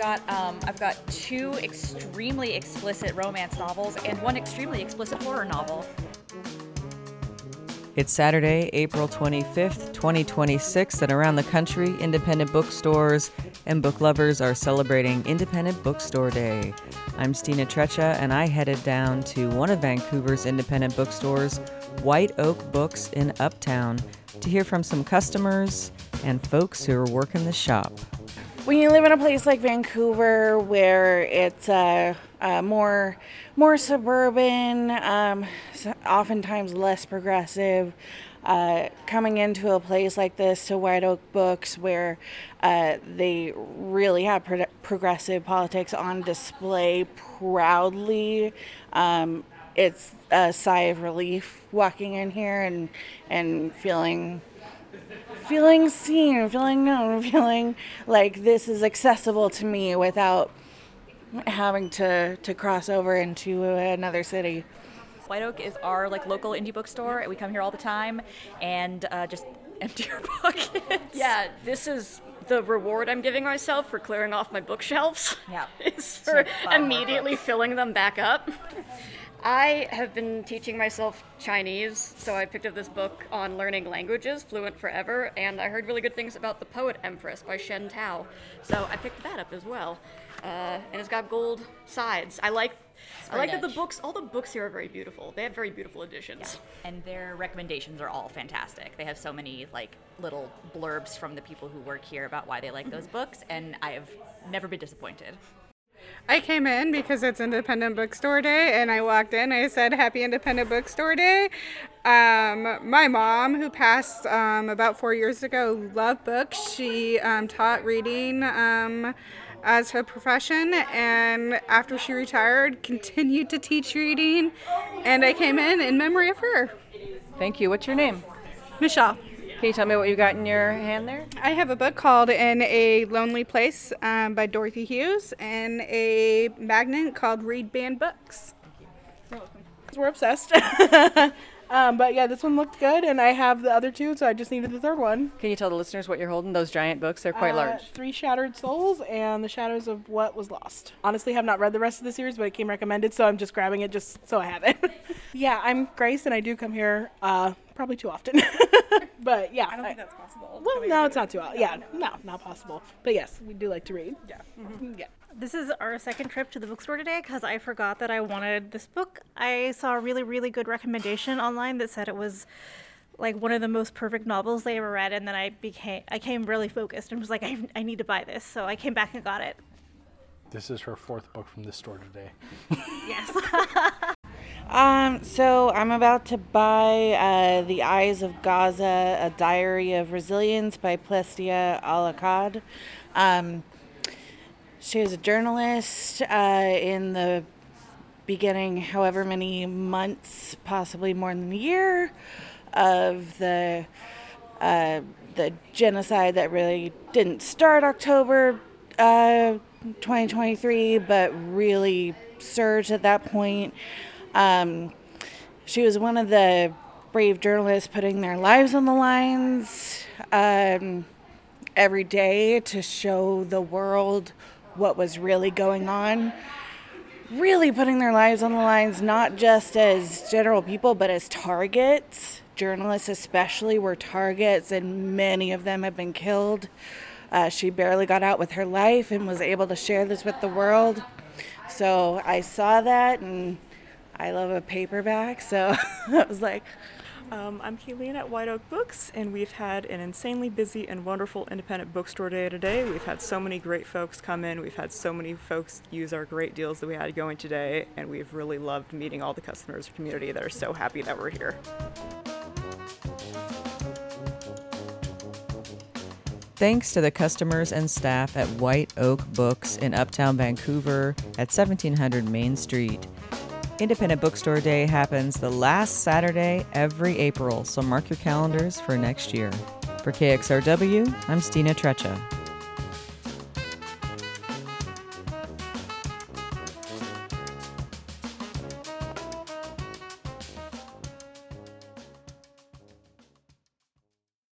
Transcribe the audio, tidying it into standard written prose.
I've got two extremely explicit romance novels and one extremely explicit horror novel. It's Saturday, April 25th, 2026, and around the country, independent bookstores and book lovers are celebrating Independent Bookstore Day. I'm Stina Treccia, and I headed down to one of Vancouver's independent bookstores, White Oak Books in Uptown, to hear from some customers and folks who are working the shop. When you live in a place like Vancouver where it's more suburban, oftentimes less progressive, coming into a place like this to White Oak Books where they really have progressive politics on display proudly, it's a sigh of relief walking in here and feeling seen, feeling known, feeling like this is accessible to me without having to cross over into another city. White Oak is our local indie bookstore. We come here all the time and just empty our pockets. Yeah, this is the reward I'm giving myself for clearing off my bookshelves. Yeah. Is for immediately filling them back up. I have been teaching myself Chinese, so I picked up this book on learning languages, Fluent Forever, and I heard really good things about The Poet Empress by Shen Tao, so I picked that up as well. And it's got gold sides. I like that all the books here are very beautiful. They have very beautiful editions. Yeah. And their recommendations are all fantastic. They have so many little blurbs from the people who work here about why they like those books, and I have never been disappointed. I came in because it's Independent Bookstore Day, and I walked in. I said, "Happy Independent Bookstore Day." My mom, who passed about 4 years ago, loved books. She taught reading as her profession, and after she retired, continued to teach reading. And I came in memory of her. Thank you. What's your name? Michelle. Can you tell me what you got in your hand there? I have a book called In a Lonely Place by Dorothy Hughes and a magnet called Read Banned Books. We're obsessed. But yeah, this one looked good, and I have the other two, so I just needed the third one. Can you tell the listeners what you're holding? Those giant books, they're quite large. 3 Shattered Souls and The Shadows of What Was Lost. Honestly, have not read the rest of the series, but it came recommended, so I'm just grabbing it just so I have it. Yeah, I'm Grace, and I do come here probably too often. But yeah. I don't think that's possible. Well, no, it's not too often. Yeah, no, not possible. But yes, we do like to read. Yeah. Mm-hmm. Yeah. This is our second trip to the bookstore today because I forgot that I wanted this book. I saw a really, really good recommendation online that said it was one of the most perfect novels they ever read, and then I came really focused and was like, I need to buy this. So I came back and got it. This is her 4th book from this store today. Yes. So I'm about to buy The Eyes of Gaza, A Diary of Resilience by Plestia Al-Akkad. She was a journalist in the beginning, however many months, possibly more than a year, of the genocide that really didn't start October 2023, but really surged at that point. She was one of the brave journalists putting their lives on the lines every day to show the world what was really going on. Really putting their lives on the lines, not just as general people, but as targets. Journalists especially were targets, and many of them have been killed. She barely got out with her life and was able to share this with the world. So I saw that, and I love a paperback, so I was like... I'm Kayleen at White Oak Books, and we've had an insanely busy and wonderful independent bookstore day today. We've had so many great folks come in. We've had so many folks use our great deals that we had going today, and we've really loved meeting all the customers and community that are so happy that we're here. Thanks to the customers and staff at White Oak Books in Uptown Vancouver at 1700 Main Street. Independent Bookstore Day happens the last Saturday every April, so mark your calendars for next year. For KXRW, I'm Stina Treccia.